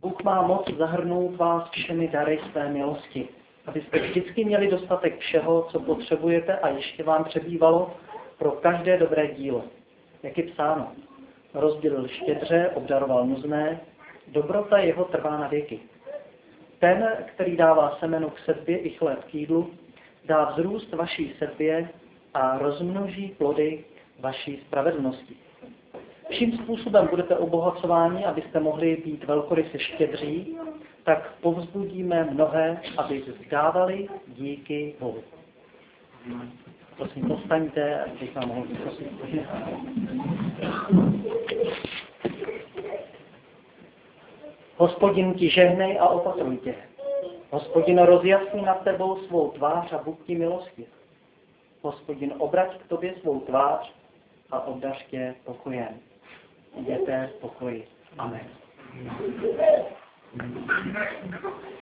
Bůh má moc zahrnout vás všemi dary své milosti, abyste vždycky měli dostatek všeho, co potřebujete a ještě vám přebývalo pro každé dobré dílo. Jak je psáno, rozdělil štědře, obdaroval nuzné, dobrota jeho trvá na věky. Ten, který dává semenu k setbě i chléb k jídlu, dá vzrůst vaší setbě a rozmnoží plody vaší spravedlnosti. Vším způsobem budete obohacováni, abyste mohli být velkoryse štědří, tak povzbudíme mnohé, aby vzdávali díky Bohu. Prosím, povstaňte, abych vám mohl vyprosit. Hospodin ti žehnej a opatruj tě. Hospodin rozjasní nad tebou svou tvář a buď ti milostiv. Hospodin obrať k tobě svou tvář a obdař tě pokojem. Jděte v pokoji. Amen.